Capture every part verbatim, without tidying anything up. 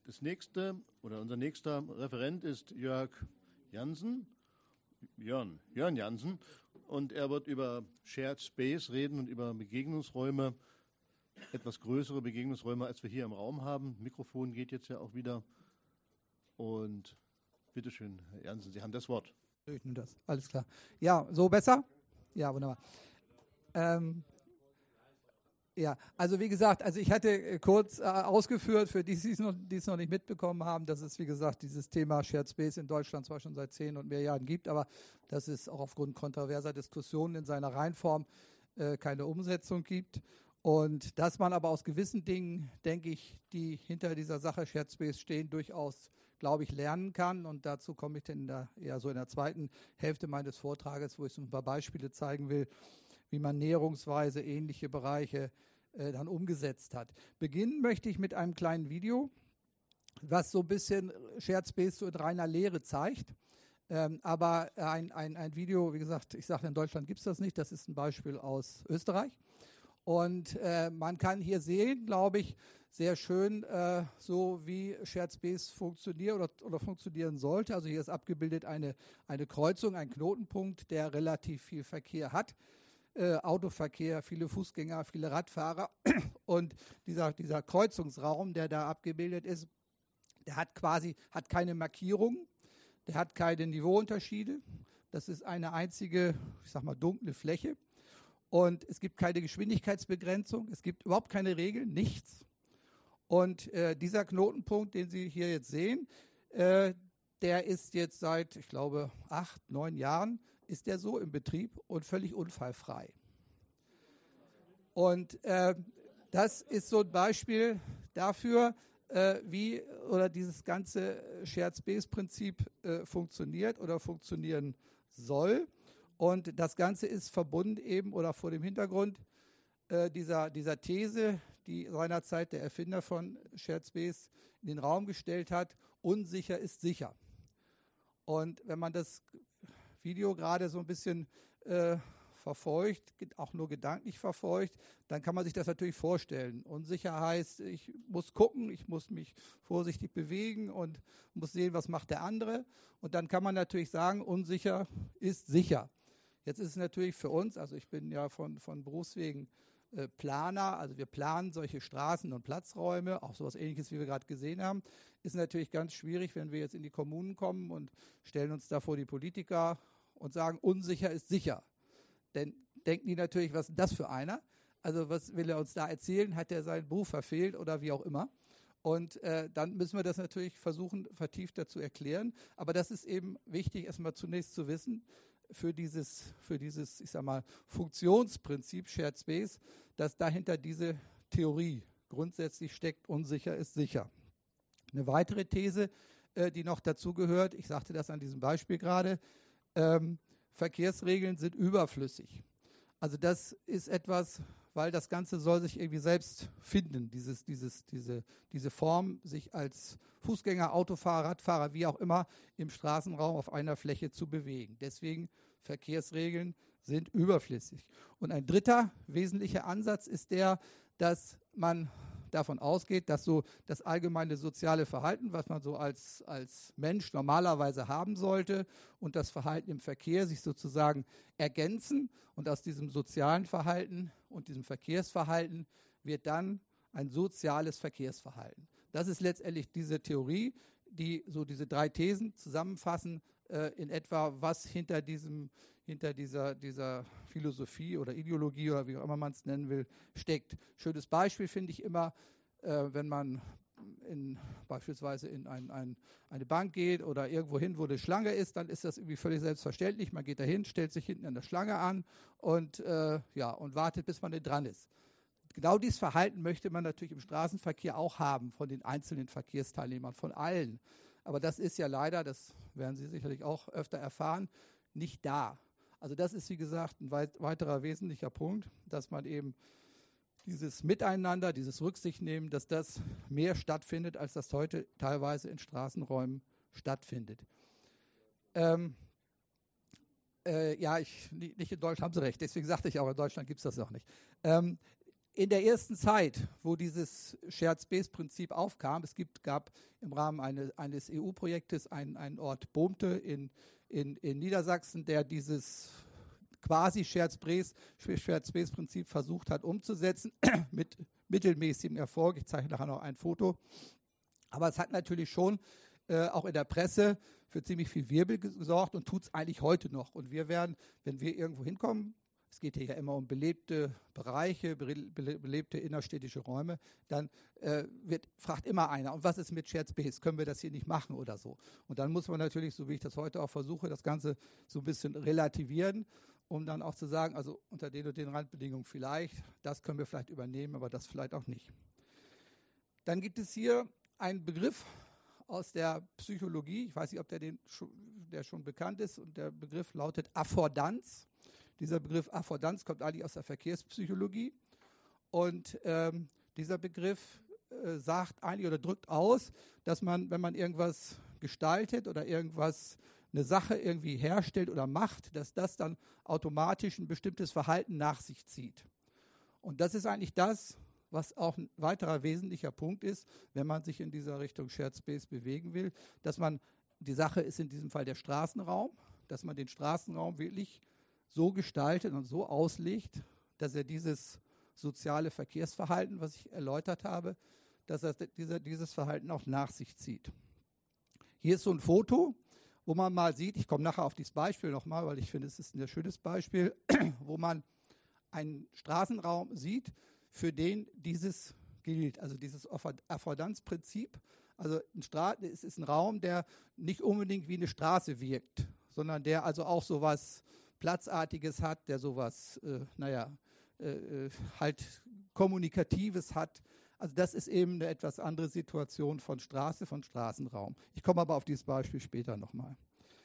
das nächste oder unser nächster Referent ist Jörg Jansen, Jörn, Jörn Jansen, und er wird über Shared Space reden und über Begegnungsräume, etwas größere Begegnungsräume, als wir hier im Raum haben. Mikrofon geht jetzt ja auch wieder. Und bitteschön, Herr Jansen, Sie haben das Wort. Ich nehme das, alles klar. Ja, so besser? Ja, wunderbar. Ähm, ja, also wie gesagt, also ich hatte kurz äh, ausgeführt, für die, die es noch, die es noch nicht mitbekommen haben, dass es, wie gesagt, dieses Thema Shared Space in Deutschland zwar schon seit zehn und mehr Jahren gibt, aber dass es auch aufgrund kontroverser Diskussionen in seiner Reihenform äh, keine Umsetzung gibt. Und dass man aber aus gewissen Dingen, denke ich, die hinter dieser Sache Shared Space stehen, durchaus, glaube ich, lernen kann. Und dazu komme ich dann in der, eher so in der zweiten Hälfte meines Vortrages, wo ich so ein paar Beispiele zeigen will, wie man näherungsweise ähnliche Bereiche äh, dann umgesetzt hat. Beginnen möchte ich mit einem kleinen Video, was so ein bisschen Shared Space so in reiner Lehre zeigt. Ähm, aber ein, ein, ein Video, wie gesagt, ich sage, in Deutschland gibt es das nicht, das ist ein Beispiel aus Österreich. Und äh, man kann hier sehen, glaube ich, sehr schön, äh, so wie Shared Space funktioniert oder, oder funktionieren sollte. Also hier ist abgebildet eine, eine Kreuzung, ein Knotenpunkt, der relativ viel Verkehr hat. Äh, Autoverkehr, viele Fußgänger, viele Radfahrer. Und dieser, dieser Kreuzungsraum, der da abgebildet ist, der hat quasi hat keine Markierung, der hat keine Niveauunterschiede. Das ist eine einzige, ich sag mal, dunkle Fläche. Und es gibt keine Geschwindigkeitsbegrenzung, es gibt überhaupt keine Regeln, nichts. Und äh, dieser Knotenpunkt, den Sie hier jetzt sehen, äh, der ist jetzt seit, ich glaube, acht, neun Jahren, ist der so im Betrieb und völlig unfallfrei. Und äh, das ist so ein Beispiel dafür, äh, wie oder dieses ganze Shared Space-Prinzip äh, funktioniert oder funktionieren soll. Und das Ganze ist verbunden eben oder vor dem Hintergrund äh, dieser, dieser These, die seinerzeit der Erfinder von Shared Space in den Raum gestellt hat, unsicher ist sicher. Und wenn man das Video gerade so ein bisschen äh, verfolgt, auch nur gedanklich verfolgt, dann kann man sich das natürlich vorstellen. Unsicher heißt, ich muss gucken, ich muss mich vorsichtig bewegen und muss sehen, was macht der andere. Und dann kann man natürlich sagen, unsicher ist sicher. Jetzt ist es natürlich für uns, also ich bin ja von, von Berufswegen äh, Planer, also wir planen solche Straßen und Platzräume, auch sowas Ähnliches, wie wir gerade gesehen haben, ist natürlich ganz schwierig, wenn wir jetzt in die Kommunen kommen und stellen uns da vor die Politiker und sagen, unsicher ist sicher. Denn denken die natürlich, was ist das für einer? Also was will er uns da erzählen? Hat er seinen Beruf verfehlt oder wie auch immer? Und äh, dann müssen wir das natürlich versuchen, vertiefter zu erklären. Aber das ist eben wichtig, erstmal zunächst zu wissen, für dieses, für dieses, ich sag mal, Funktionsprinzip Shared Space, dass dahinter diese Theorie grundsätzlich steckt, unsicher ist sicher. Eine weitere These, äh, die noch dazu gehört, ich sagte das an diesem Beispiel gerade, ähm, Verkehrsregeln sind überflüssig. Also das ist etwas, weil das Ganze soll sich irgendwie selbst finden, dieses, dieses, diese, diese Form, sich als Fußgänger, Autofahrer, Radfahrer, wie auch immer, im Straßenraum auf einer Fläche zu bewegen. Deswegen Verkehrsregeln sind überflüssig. Und ein dritter wesentlicher Ansatz ist der, dass man davon ausgeht, dass so das allgemeine soziale Verhalten, was man so als, als Mensch normalerweise haben sollte, und das Verhalten im Verkehr sich sozusagen ergänzen. Und aus diesem sozialen Verhalten und diesem Verkehrsverhalten wird dann ein soziales Verkehrsverhalten. Das ist letztendlich diese Theorie, die so diese drei Thesen zusammenfassen, äh, in etwa, was hinter diesem hinter dieser, dieser Philosophie oder Ideologie oder wie auch immer man es nennen will, steckt. Schönes Beispiel finde ich immer, äh, wenn man in, beispielsweise in ein, ein, eine Bank geht oder irgendwo hin, wo eine Schlange ist, dann ist das irgendwie völlig selbstverständlich. Man geht dahin, stellt sich hinten an der Schlange an und, äh, ja, und wartet, bis man da dran ist. Genau dieses Verhalten möchte man natürlich im Straßenverkehr auch haben von den einzelnen Verkehrsteilnehmern, von allen. Aber das ist ja leider, das werden Sie sicherlich auch öfter erfahren, nicht da. Also das ist, wie gesagt, ein weit, weiterer wesentlicher Punkt, dass man eben dieses Miteinander, dieses Rücksichtnehmen, dass das mehr stattfindet, als das heute teilweise in Straßenräumen stattfindet. Ähm, äh, ja, ich, nicht in Deutschland, haben Sie recht, deswegen sagte ich auch, in Deutschland gibt es das noch nicht. Ähm, in der ersten Zeit, wo dieses Shared Space-Prinzip aufkam, es gibt, gab im Rahmen eine, eines E U-Projektes einen, einen Ort Boomte in, in, in Niedersachsen, der dieses quasi Shared Space, Shared Space-Prinzip versucht hat umzusetzen, mit mittelmäßigem Erfolg. Ich zeige nachher noch ein Foto. Aber es hat natürlich schon äh, auch in der Presse für ziemlich viel Wirbel gesorgt und tut es eigentlich heute noch. Und wir werden, wenn wir irgendwo hinkommen, es geht hier ja immer um belebte Bereiche, belebte innerstädtische Räume, dann äh, wird, fragt immer einer, und was ist mit Shared Space? Können wir das hier nicht machen oder so? Und dann muss man natürlich, so wie ich das heute auch versuche, das Ganze so ein bisschen relativieren, um dann auch zu sagen, also unter den und den Randbedingungen vielleicht, das können wir vielleicht übernehmen, aber das vielleicht auch nicht. Dann gibt es hier einen Begriff aus der Psychologie, ich weiß nicht, ob der, den schon, der schon bekannt ist, und der Begriff lautet Affordanz. Dieser Begriff Affordanz kommt eigentlich aus der Verkehrspsychologie, und ähm, dieser Begriff äh, sagt eigentlich oder drückt aus, dass man, wenn man irgendwas gestaltet oder irgendwas, eine Sache irgendwie herstellt oder macht, dass das dann automatisch ein bestimmtes Verhalten nach sich zieht. Und das ist eigentlich das, was auch ein weiterer wesentlicher Punkt ist, wenn man sich in dieser Richtung Shared Space bewegen will, dass man, die Sache ist in diesem Fall der Straßenraum, dass man den Straßenraum wirklich so gestaltet und so auslegt, dass er dieses soziale Verkehrsverhalten, was ich erläutert habe, dass er dieser, dieses Verhalten auch nach sich zieht. Hier ist so ein Foto, wo man mal sieht, ich komme nachher auf dieses Beispiel nochmal, weil ich finde, es ist ein sehr schönes Beispiel, wo man einen Straßenraum sieht, für den dieses gilt, also dieses Affordanzprinzip. Also ein Stra- es ist ein Raum, der nicht unbedingt wie eine Straße wirkt, sondern der also auch sowas Platzartiges hat, der sowas, äh, naja, äh, halt Kommunikatives hat. Also das ist eben eine etwas andere Situation von Straße, von Straßenraum. Ich komme aber auf dieses Beispiel später nochmal.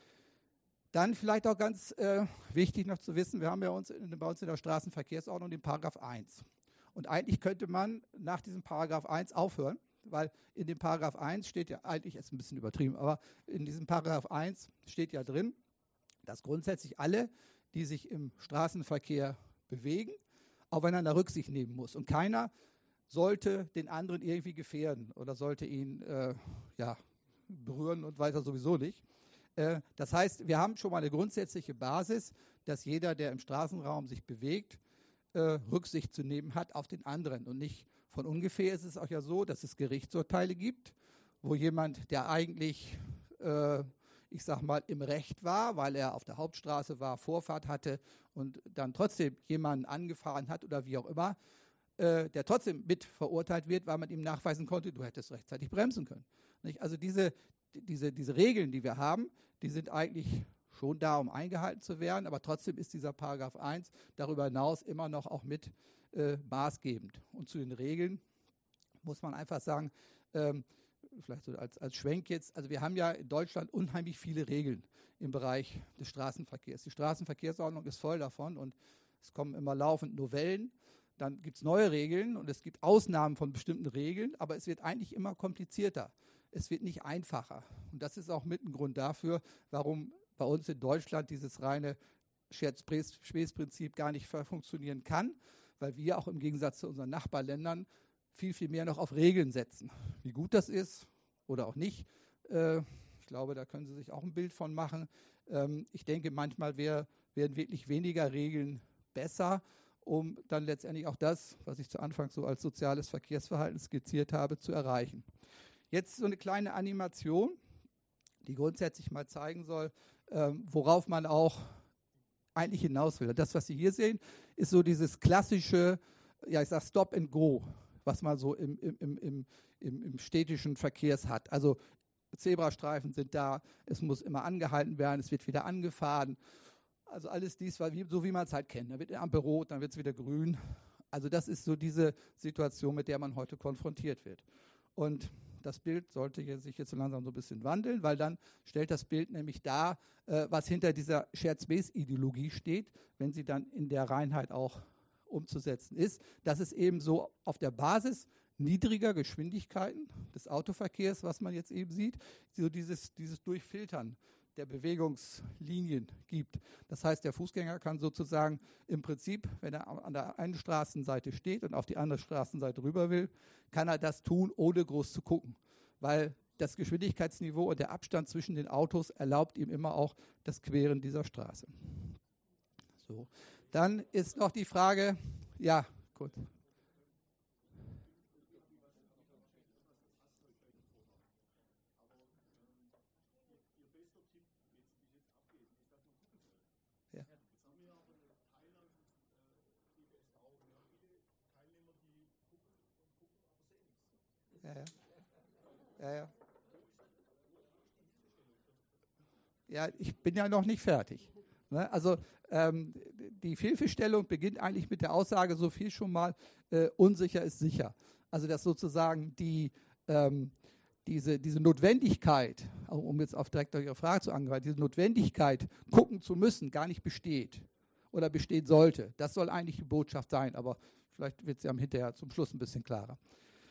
Dann vielleicht auch ganz äh, wichtig noch zu wissen, wir haben ja uns in, bei uns in der Straßenverkehrsordnung den Paragraph eins. Und eigentlich könnte man nach diesem Paragraph eins aufhören, weil in dem Paragraph eins steht ja, eigentlich ist ein bisschen übertrieben, aber in diesem Paragraph eins steht ja drin, dass grundsätzlich alle, die sich im Straßenverkehr bewegen, aufeinander Rücksicht nehmen muss. Und keiner sollte den anderen irgendwie gefährden oder sollte ihn äh, ja, berühren und weiter sowieso nicht. Äh, das heißt, wir haben schon mal eine grundsätzliche Basis, dass jeder, der im Straßenraum sich bewegt, äh, Rücksicht zu nehmen hat auf den anderen. Und nicht von ungefähr ist es auch ja so, dass es Gerichtsurteile gibt, wo jemand, der eigentlich äh, ich sag mal, im Recht war, weil er auf der Hauptstraße war, Vorfahrt hatte und dann trotzdem jemanden angefahren hat oder wie auch immer, äh, der trotzdem mit verurteilt wird, weil man ihm nachweisen konnte, du hättest rechtzeitig bremsen können. Nicht? Also diese, diese, diese Regeln, die wir haben, die sind eigentlich schon da, um eingehalten zu werden, aber trotzdem ist dieser Paragraph eins darüber hinaus immer noch auch mit äh, maßgebend. Und zu den Regeln muss man einfach sagen, ähm, vielleicht so als, als Schwenk jetzt, also wir haben ja in Deutschland unheimlich viele Regeln im Bereich des Straßenverkehrs. Die Straßenverkehrsordnung ist voll davon und es kommen immer laufend Novellen, dann gibt es neue Regeln und es gibt Ausnahmen von bestimmten Regeln, aber es wird eigentlich immer komplizierter. Es wird nicht einfacher. Und das ist auch mit ein Grund dafür, warum bei uns in Deutschland dieses reine Shared Space-Prinzip gar nicht funktionieren kann, weil wir auch im Gegensatz zu unseren Nachbarländern viel, viel mehr noch auf Regeln setzen. Wie gut das ist oder auch nicht, äh, ich glaube, da können Sie sich auch ein Bild von machen. Ähm, ich denke, manchmal wär, wären wirklich weniger Regeln besser, um dann letztendlich auch das, was ich zu Anfang so als soziales Verkehrsverhalten skizziert habe, zu erreichen. Jetzt so eine kleine Animation, die grundsätzlich mal zeigen soll, ähm, worauf man auch eigentlich hinaus will. Das, was Sie hier sehen, ist so dieses klassische, ja, ich sag Stop and Go, was man so im, im, im, im, im städtischen Verkehrs hat. Also Zebrastreifen sind da, es muss immer angehalten werden, es wird wieder angefahren. Also alles dies, war wie, so wie man es halt kennt. Dann wird die Ampel rot, dann wird es wieder grün. Also das ist so diese Situation, mit der man heute konfrontiert wird. Und das Bild sollte sich jetzt so langsam so ein bisschen wandeln, weil dann stellt das Bild nämlich dar, äh, was hinter dieser Shared Space-Ideologie steht, wenn sie dann in der Reinheit auch umzusetzen ist, dass es eben so auf der Basis niedriger Geschwindigkeiten des Autoverkehrs, was man jetzt eben sieht, so dieses, dieses Durchfiltern der Bewegungslinien gibt. Das heißt, der Fußgänger kann sozusagen im Prinzip, wenn er an der einen Straßenseite steht und auf die andere Straßenseite rüber will, kann er das tun, ohne groß zu gucken, weil das Geschwindigkeitsniveau und der Abstand zwischen den Autos erlaubt ihm immer auch das Queren dieser Straße. So. Dann ist noch die Frage, ja, gut. Ja. Ja, ja. Ja, ja. Ja, ich bin ja noch nicht fertig. Ne? Also ähm, die Fehlverstellung beginnt eigentlich mit der Aussage, so viel schon mal, äh, unsicher ist sicher. Also dass sozusagen die, ähm, diese, diese Notwendigkeit, um jetzt auf direkt auf Ihre Frage zu antworten, diese Notwendigkeit, gucken zu müssen, gar nicht besteht oder bestehen sollte. Das soll eigentlich die Botschaft sein, aber vielleicht wird sie am hinterher zum Schluss ein bisschen klarer.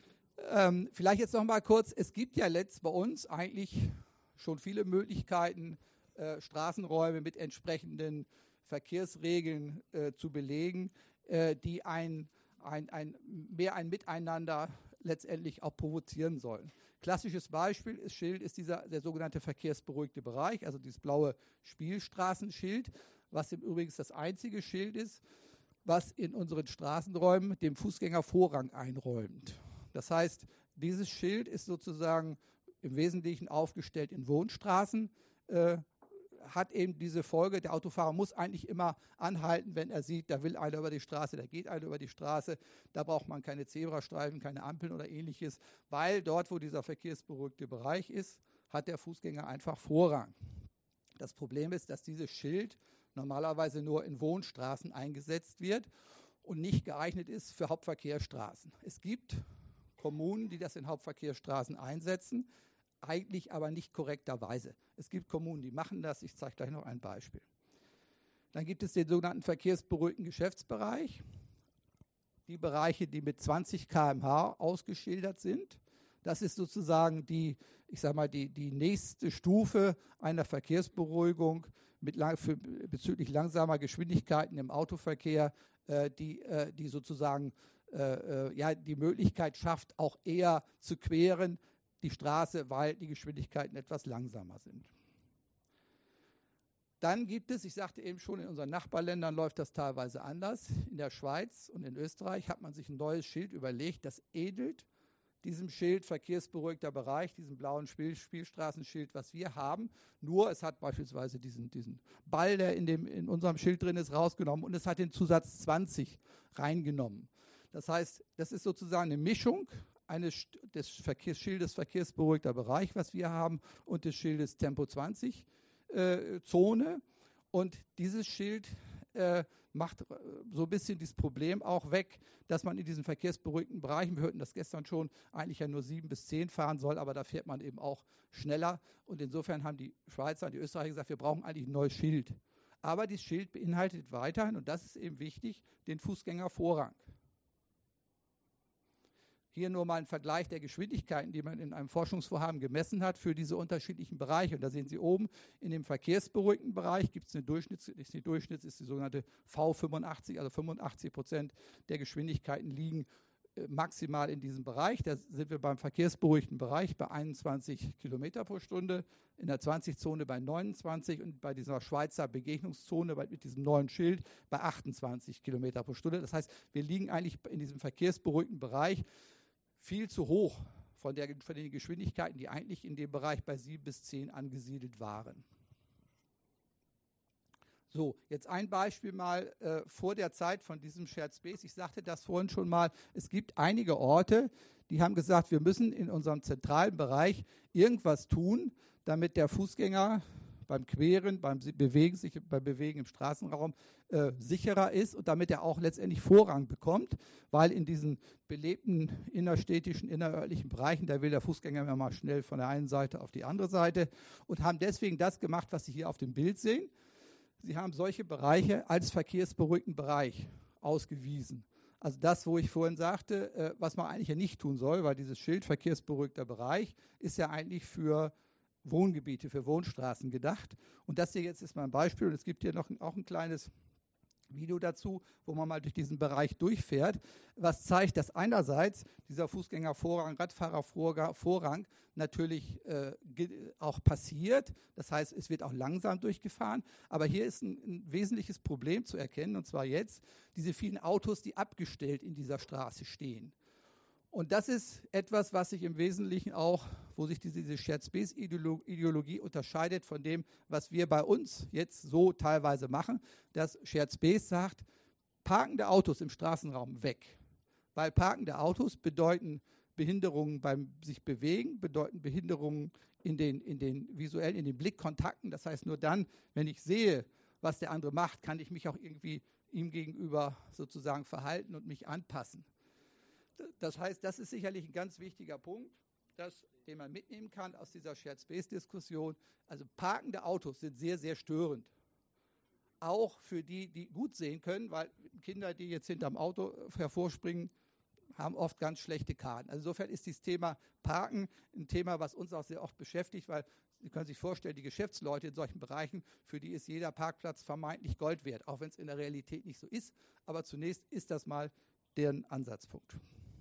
Ähm, vielleicht jetzt noch mal kurz, es gibt ja letzt bei uns eigentlich schon viele Möglichkeiten, äh, Straßenräume mit entsprechenden Verkehrsregeln äh, zu belegen, äh, die ein, ein, ein, mehr ein Miteinander letztendlich auch provozieren sollen. Klassisches Beispiel ist Schild ist dieser der sogenannte verkehrsberuhigte Bereich, also dieses blaue Spielstraßenschild, was im Übrigen das einzige Schild ist, was in unseren Straßenräumen dem Fußgänger Vorrang einräumt. Das heißt, dieses Schild ist sozusagen im Wesentlichen aufgestellt in Wohnstraßen, äh, hat eben diese Folge, der Autofahrer muss eigentlich immer anhalten, wenn er sieht, da will einer über die Straße, da geht einer über die Straße, da braucht man keine Zebrastreifen, keine Ampeln oder ähnliches, weil dort, wo dieser verkehrsberuhigte Bereich ist, hat der Fußgänger einfach Vorrang. Das Problem ist, dass dieses Schild normalerweise nur in Wohnstraßen eingesetzt wird und nicht geeignet ist für Hauptverkehrsstraßen. Es gibt Kommunen, die das in Hauptverkehrsstraßen einsetzen, eigentlich aber nicht korrekterweise. Es gibt Kommunen, die machen das. Ich zeige gleich noch ein Beispiel. Dann gibt es den sogenannten verkehrsberuhigten Geschäftsbereich. Die Bereiche, die mit zwanzig Kilometer pro Stunde ausgeschildert sind. Das ist sozusagen die, ich sag mal, die, die nächste Stufe einer Verkehrsberuhigung mit lang, für, bezüglich langsamer Geschwindigkeiten im Autoverkehr, äh, die, äh, die sozusagen äh, äh, ja, die Möglichkeit schafft, auch eher zu queren, die Straße, weil die Geschwindigkeiten etwas langsamer sind. Dann gibt es, ich sagte eben schon, in unseren Nachbarländern läuft das teilweise anders. In der Schweiz und in Österreich hat man sich ein neues Schild überlegt, das ähnelt diesem Schild verkehrsberuhigter Bereich, diesem blauen Spiel, Spielstraßenschild, was wir haben. Nur es hat beispielsweise diesen, diesen Ball, der in, dem, in unserem Schild drin ist, rausgenommen und es hat den Zusatz zwanzig reingenommen. Das heißt, das ist sozusagen eine Mischung eines des Verkehrs, Schildes verkehrsberuhigter Bereich, was wir haben, und des Schildes Tempo zwanzig äh, Zone. Und dieses Schild äh, macht so ein bisschen dieses Problem auch weg, dass man in diesen verkehrsberuhigten Bereichen, wir hörten das gestern schon, eigentlich ja nur sieben bis zehn fahren soll, aber da fährt man eben auch schneller. Und insofern haben die Schweizer und die Österreicher gesagt, wir brauchen eigentlich ein neues Schild. Aber dieses Schild beinhaltet weiterhin, und das ist eben wichtig, den Fußgängervorrang. Hier nur mal ein Vergleich der Geschwindigkeiten, die man in einem Forschungsvorhaben gemessen hat für diese unterschiedlichen Bereiche. Und da sehen Sie oben, in dem verkehrsberuhigten Bereich gibt es eine Durchschnitts, die Durchschnitts ist die sogenannte V fünfundachtzig, also fünfundachtzig Prozent der Geschwindigkeiten liegen äh, maximal in diesem Bereich. Da sind wir beim verkehrsberuhigten Bereich bei einundzwanzig Kilometer pro Stunde, in der zwanzig-Zone bei neunundzwanzig und bei dieser Schweizer Begegnungszone bei, mit diesem neuen Schild bei achtundzwanzig Kilometer pro Stunde. Das heißt, wir liegen eigentlich in diesem verkehrsberuhigten Bereich viel zu hoch von, der, von den Geschwindigkeiten, die eigentlich in dem Bereich bei sieben bis zehn angesiedelt waren. So, jetzt ein Beispiel mal äh, vor der Zeit von diesem Shared Space. Ich sagte das vorhin schon mal, es gibt einige Orte, die haben gesagt, wir müssen in unserem zentralen Bereich irgendwas tun, damit der Fußgänger beim Queren, beim Bewegen, sich beim Bewegen im Straßenraum äh, sicherer ist und damit er auch letztendlich Vorrang bekommt, weil in diesen belebten innerstädtischen, innerörtlichen Bereichen, da will der Fußgänger immer mal schnell von der einen Seite auf die andere Seite und haben deswegen das gemacht, was Sie hier auf dem Bild sehen. Sie haben solche Bereiche als verkehrsberuhigten Bereich ausgewiesen. Also das, wo ich vorhin sagte, äh, was man eigentlich ja nicht tun soll, weil dieses Schild verkehrsberuhigter Bereich ist ja eigentlich für Wohngebiete, für Wohnstraßen gedacht. Und das hier jetzt ist mal ein Beispiel. Und es gibt hier noch ein, auch ein kleines Video dazu, wo man mal durch diesen Bereich durchfährt, was zeigt, dass einerseits dieser Fußgängervorrang, Radfahrervorrang natürlich äh, auch passiert. Das heißt, es wird auch langsam durchgefahren. Aber hier ist ein, ein wesentliches Problem zu erkennen, und zwar jetzt diese vielen Autos, die abgestellt in dieser Straße stehen. Und das ist etwas, was sich im Wesentlichen auch, wo sich diese, diese Shared Space Ideologie unterscheidet von dem, was wir bei uns jetzt so teilweise machen. Das Shared Space sagt, parkende Autos im Straßenraum weg. Weil parkende Autos bedeuten Behinderungen beim sich bewegen, bedeuten Behinderungen in den, in den visuellen, in den Blickkontakten. Das heißt, nur dann, wenn ich sehe, was der andere macht, kann ich mich auch irgendwie ihm gegenüber sozusagen verhalten und mich anpassen. Das heißt, das ist sicherlich ein ganz wichtiger Punkt, das, den man mitnehmen kann aus dieser Shared Space-Diskussion. Also parkende Autos sind sehr, sehr störend. Auch für die, die gut sehen können, weil Kinder, die jetzt hinterm Auto hervorspringen, haben oft ganz schlechte Karten. Also insofern ist dieses Thema Parken ein Thema, was uns auch sehr oft beschäftigt, weil Sie können sich vorstellen, die Geschäftsleute in solchen Bereichen, für die ist jeder Parkplatz vermeintlich Gold wert, auch wenn es in der Realität nicht so ist. Aber zunächst ist das mal deren Ansatzpunkt.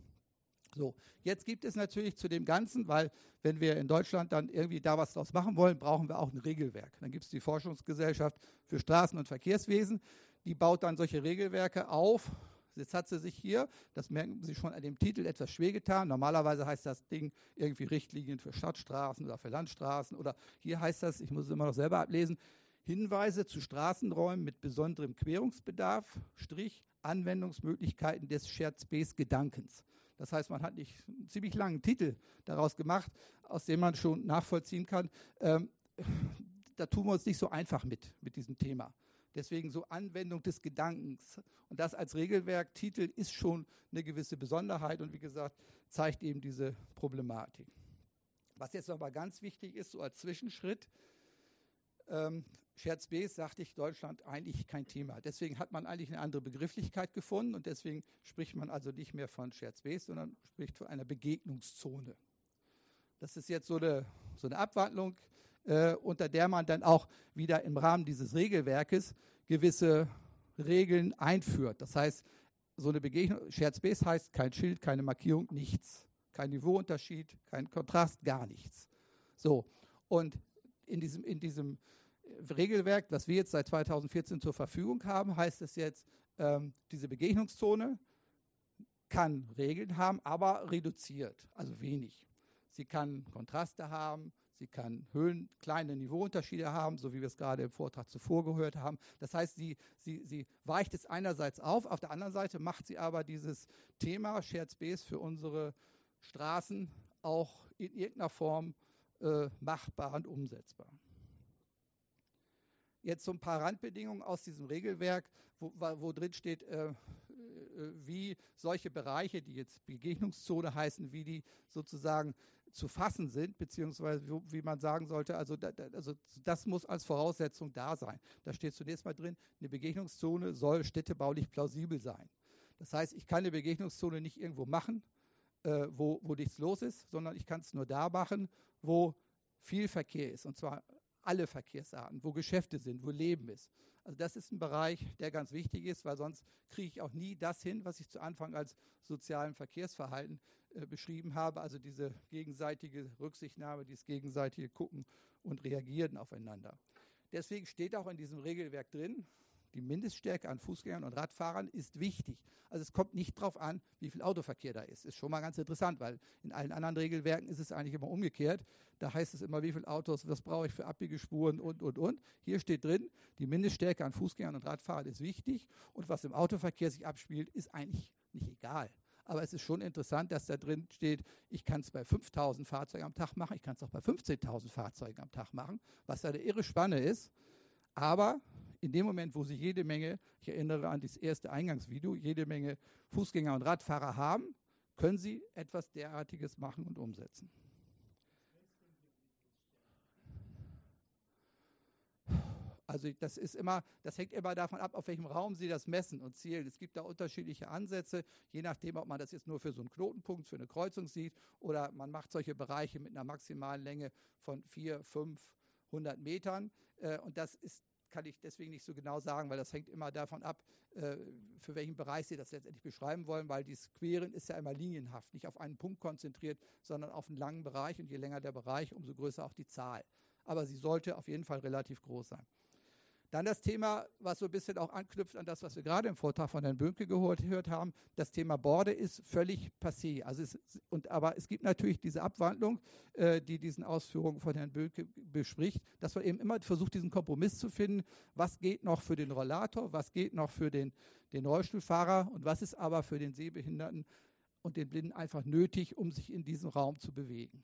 So, jetzt gibt es natürlich zu dem Ganzen, weil wenn wir in Deutschland dann irgendwie da was draus machen wollen, brauchen wir auch ein Regelwerk. Dann gibt es die Forschungsgesellschaft für Straßen- und Verkehrswesen, die baut dann solche Regelwerke auf. Jetzt hat sie sich hier, das merken Sie schon an dem Titel, etwas schwer getan. Normalerweise heißt das Ding irgendwie Richtlinien für Stadtstraßen oder für Landstraßen oder hier heißt das, ich muss es immer noch selber ablesen, Hinweise zu Straßenräumen mit besonderem Querungsbedarf, Strich, Anwendungsmöglichkeiten des Shared Space Gedankens. Das heißt, man hat nicht einen ziemlich langen Titel daraus gemacht, aus dem man schon nachvollziehen kann. Ähm, da tun wir uns nicht so einfach mit, mit diesem Thema. Deswegen so Anwendung des Gedankens. Und das als Regelwerk, Titel, ist schon eine gewisse Besonderheit und wie gesagt, zeigt eben diese Problematik. Was jetzt aber ganz wichtig ist, so als Zwischenschritt, ähm, Shared Space, sagte ich, Deutschland eigentlich kein Thema. Deswegen hat man eigentlich eine andere Begrifflichkeit gefunden und deswegen spricht man also nicht mehr von Shared Space, sondern spricht von einer Begegnungszone. Das ist jetzt so eine, so eine Abwandlung, äh, unter der man dann auch wieder im Rahmen dieses Regelwerkes gewisse Regeln einführt. Das heißt, so eine Begegnung, Shared Space heißt kein Schild, keine Markierung, nichts. Kein Niveauunterschied, kein Kontrast, gar nichts. So, und in diesem, in diesem Regelwerk, das wir jetzt seit zweitausendvierzehn zur Verfügung haben, heißt es jetzt, ähm, diese Begegnungszone kann Regeln haben, aber reduziert, also wenig. Sie kann Kontraste haben, sie kann Höhen, kleine Niveauunterschiede haben, so wie wir es gerade im Vortrag zuvor gehört haben. Das heißt, sie, sie, sie weicht es einerseits auf, auf der anderen Seite macht sie aber dieses Thema Shared Space für unsere Straßen auch in irgendeiner Form äh, machbar und umsetzbar. Jetzt so ein paar Randbedingungen aus diesem Regelwerk, wo, wo drin steht, äh, wie solche Bereiche, die jetzt Begegnungszone heißen, wie die sozusagen zu fassen sind, beziehungsweise wie man sagen sollte, also, da, also das muss als Voraussetzung da sein. Da steht zunächst mal drin, eine Begegnungszone soll städtebaulich plausibel sein. Das heißt, ich kann eine Begegnungszone nicht irgendwo machen, äh, wo, wo nichts los ist, sondern ich kann es nur da machen, wo viel Verkehr ist, und zwar alle Verkehrsarten, wo Geschäfte sind, wo Leben ist. Also das ist ein Bereich, der ganz wichtig ist, weil sonst kriege ich auch nie das hin, was ich zu Anfang als sozialen Verkehrsverhalten äh, beschrieben habe, also diese gegenseitige Rücksichtnahme, dieses gegenseitige Gucken und Reagieren aufeinander. Deswegen steht auch in diesem Regelwerk drin, die Mindeststärke an Fußgängern und Radfahrern ist wichtig. Also es kommt nicht darauf an, wie viel Autoverkehr da ist. Ist schon mal ganz interessant, weil in allen anderen Regelwerken ist es eigentlich immer umgekehrt. Da heißt es immer, wie viele Autos, was brauche ich für Abbiegespuren und, und, und. Hier steht drin, die Mindeststärke an Fußgängern und Radfahrern ist wichtig. Und was im Autoverkehr sich abspielt, ist eigentlich nicht egal. Aber es ist schon interessant, dass da drin steht, ich kann es bei fünftausend Fahrzeugen am Tag machen, ich kann es auch bei fünfzehntausend Fahrzeugen am Tag machen, was da eine irre Spanne ist. Aber in dem Moment, wo Sie jede Menge, ich erinnere an das erste Eingangsvideo, jede Menge Fußgänger und Radfahrer haben, können Sie etwas derartiges machen und umsetzen. Also das ist immer, das hängt immer davon ab, auf welchem Raum Sie das messen und zielen. Es gibt da unterschiedliche Ansätze, je nachdem, ob man das jetzt nur für so einen Knotenpunkt, für eine Kreuzung sieht oder man macht solche Bereiche mit einer maximalen Länge von vier, fünf, hundert Metern. Äh, und das ist, kann ich deswegen nicht so genau sagen, weil das hängt immer davon ab, äh, für welchen Bereich Sie das letztendlich beschreiben wollen, weil dieses Queren ist ja immer linienhaft, nicht auf einen Punkt konzentriert, sondern auf einen langen Bereich und je länger der Bereich, umso größer auch die Zahl. Aber sie sollte auf jeden Fall relativ groß sein. Dann das Thema, was so ein bisschen auch anknüpft an das, was wir gerade im Vortrag von Herrn Böhnke gehört haben, das Thema Borde ist völlig passé. Also es, und, aber es gibt natürlich diese Abwandlung, äh, die diesen Ausführungen von Herrn Böhnke bespricht, dass man eben immer versucht, diesen Kompromiss zu finden, was geht noch für den Rollator, was geht noch für den, den Rollstuhlfahrer und was ist aber für den Sehbehinderten und den Blinden einfach nötig, um sich in diesem Raum zu bewegen.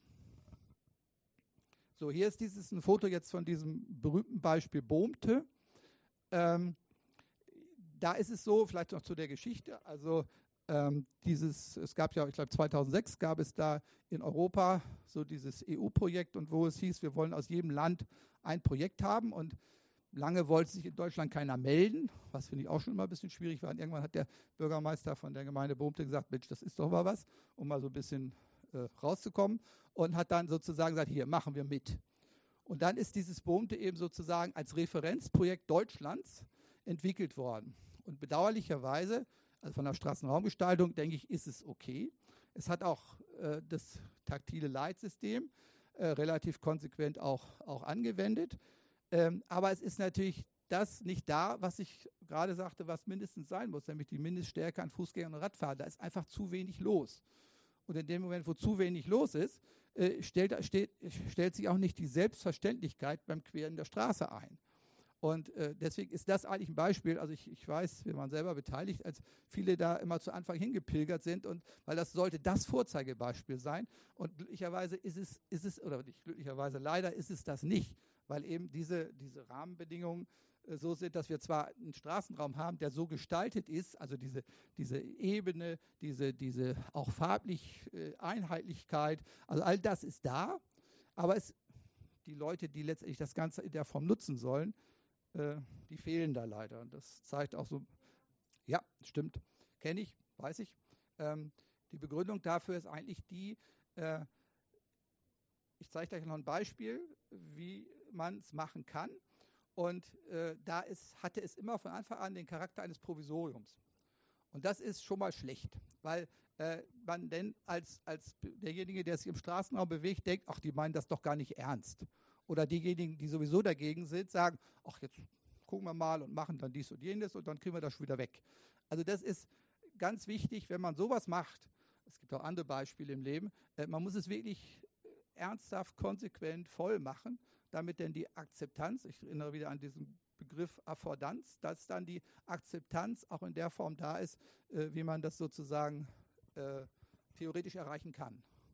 So, hier ist dieses ein Foto jetzt von diesem berühmten Beispiel Bohmte. Ähm, da ist es so, vielleicht noch zu der Geschichte, also ähm, dieses, es gab ja, ich glaube zweitausendsechs gab es da in Europa so dieses E U-Projekt und wo es hieß, wir wollen aus jedem Land ein Projekt haben und lange wollte sich in Deutschland keiner melden, was finde ich auch schon immer ein bisschen schwierig war. Und irgendwann hat der Bürgermeister von der Gemeinde Bohmte gesagt, Mensch, das ist doch mal was, um mal so ein bisschen äh, rauszukommen und hat dann sozusagen gesagt, hier, machen wir mit. Und dann ist dieses Bohmte eben sozusagen als Referenzprojekt Deutschlands entwickelt worden. Und bedauerlicherweise, also von der Straßenraumgestaltung, denke ich, ist es okay. Es hat auch äh, das taktile Leitsystem äh, relativ konsequent auch, auch angewendet. Ähm, aber es ist natürlich das nicht da, was ich gerade sagte, was mindestens sein muss, nämlich die Mindeststärke an Fußgängern und Radfahrern. Da ist einfach zu wenig los. Und in dem Moment, wo zu wenig los ist, äh, stellt, steht, stellt sich auch nicht die Selbstverständlichkeit beim Queren der Straße ein. Und äh, deswegen ist das eigentlich ein Beispiel, also ich, ich weiß, wir waren selber beteiligt, als viele da immer zu Anfang hingepilgert sind, und weil das sollte das Vorzeigebeispiel sein. Und glücklicherweise ist es, ist es, oder nicht glücklicherweise, leider ist es das nicht, weil eben diese, diese Rahmenbedingungen äh, so sind, dass wir zwar einen Straßenraum haben, der so gestaltet ist, also diese, diese Ebene, diese, diese auch farblich äh, Einheitlichkeit, also all das ist da, aber es, die Leute, die letztendlich das Ganze in der Form nutzen sollen, äh, die fehlen da leider. Und das zeigt auch so, ja, stimmt, kenne ich, weiß ich. Ähm, die Begründung dafür ist eigentlich die, äh, ich zeige gleich noch ein Beispiel, wie man es machen kann. Und äh, da ist, hatte es immer von Anfang an den Charakter eines Provisoriums. Und das ist schon mal schlecht, weil äh, man denn als, als derjenige, der sich im Straßenraum bewegt, denkt, ach, die meinen das doch gar nicht ernst. Oder diejenigen, die sowieso dagegen sind, sagen, ach, jetzt gucken wir mal und machen dann dies und jenes und dann kriegen wir das schon wieder weg. Also das ist ganz wichtig, wenn man sowas macht. Es gibt auch andere Beispiele im Leben. Äh, man muss es wirklich ernsthaft, konsequent voll machen, damit denn die Akzeptanz, ich erinnere wieder an diesen Begriff Affordanz, dass dann die Akzeptanz auch in der Form da ist, äh, wie man das sozusagen äh, theoretisch erreichen kann.